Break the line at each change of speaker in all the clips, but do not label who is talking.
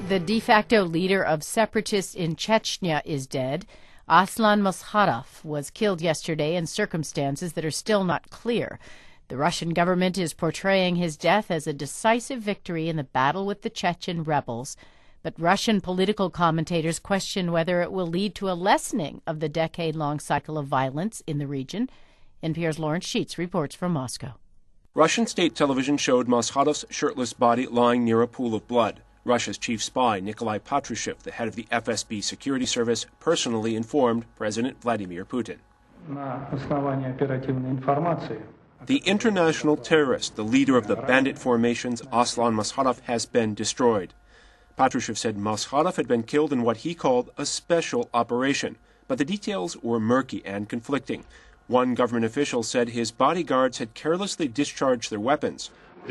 The de facto leader of separatists in Chechnya is dead. Aslan Maskhadov was killed yesterday in circumstances that are still not clear. The Russian government is portraying his death as a decisive victory in the battle with the Chechen rebels. But Russian political commentators question whether it will lead to a lessening of the decade-long cycle of violence in the region. NPR's Lawrence Sheets reports from Moscow.
Russian state television showed Maskhadov's shirtless body lying near a pool of blood. Russia's chief spy, Nikolai Patrushev, the head of the FSB security service, personally informed President Vladimir Putin. The international terrorist, the leader of the bandit formations, Aslan Maskhadov, has been destroyed. Patrushev said Maskhadov had been killed in what he called a special operation, but the details were murky and conflicting. One government official said his bodyguards had carelessly discharged their weapons.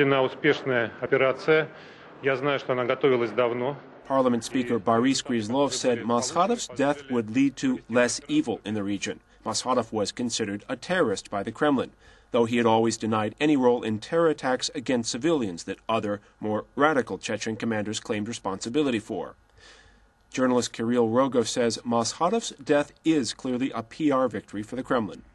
Parliament Speaker Boris Gryzlov said Maskhadov's death would lead to less evil in the region. Maskhadov was considered a terrorist by the Kremlin, though he had always denied any role in terror attacks against civilians that other, more radical Chechen commanders claimed responsibility for. Journalist Kirill Rogov says Maskhadov's death is clearly a PR victory for the Kremlin.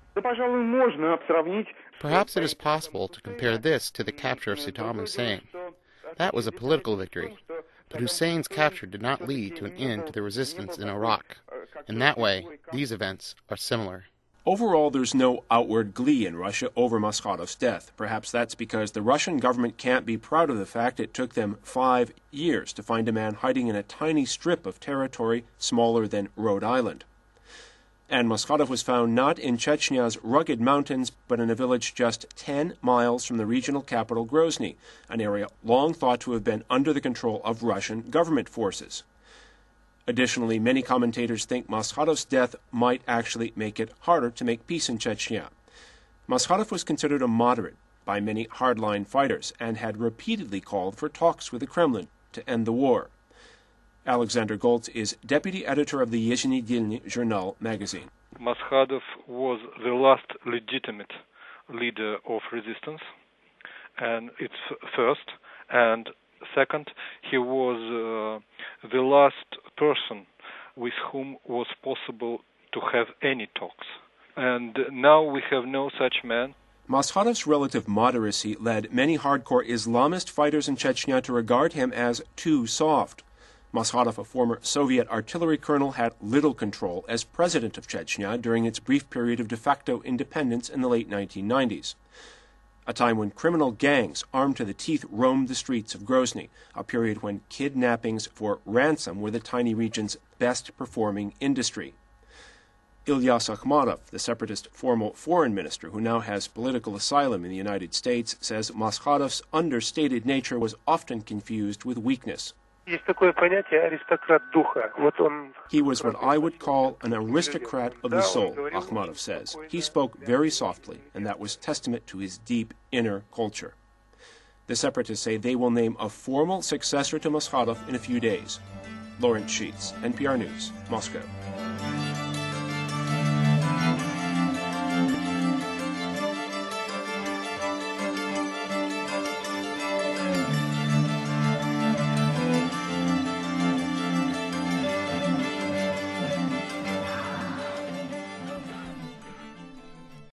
Perhaps it is possible to compare this to the capture of Saddam Hussein. That was a political victory, but Hussein's capture did not lead to an end to the resistance in Iraq. In that way, these events are similar.
Overall, there's no outward glee in Russia over Maskhadov's death. Perhaps that's because the Russian government can't be proud of the fact it took them 5 years to find a man hiding in a tiny strip of territory smaller than Rhode Island. And Maskhadov was found not in Chechnya's rugged mountains, but in a village just 10 miles from the regional capital Grozny, an area long thought to have been under the control of Russian government forces. Additionally, many commentators think Maskhadov's death might actually make it harder to make peace in Chechnya. Maskhadov was considered a moderate by many hardline fighters and had repeatedly called for talks with the Kremlin to end the war. Alexander Goltz is deputy editor of the Yezhnedельny Journal magazine.
Maskhadov was the last legitimate leader of resistance, and it's first. And second, he was the last person with whom was possible to have any talks. And now we have no such man.
Maskhadov's relative moderacy led many hardcore Islamist fighters in Chechnya to regard him as too soft. Maskhadov, a former Soviet artillery colonel, had little control as president of Chechnya during its brief period of de facto independence in the late 1990s, a time when criminal gangs armed to the teeth roamed the streets of Grozny, a period when kidnappings for ransom were the tiny region's best-performing industry. Ilyas Akhmatov, the separatist former foreign minister who now has political asylum in the United States, says Maskhadov's understated nature was often confused with weakness. He was what I would call an aristocrat of the soul, Akhmatov says. He spoke very softly, and that was testament to his deep inner culture. The separatists say they will name a formal successor to Maskhadov in a few days. Lawrence Sheets, NPR News, Moscow.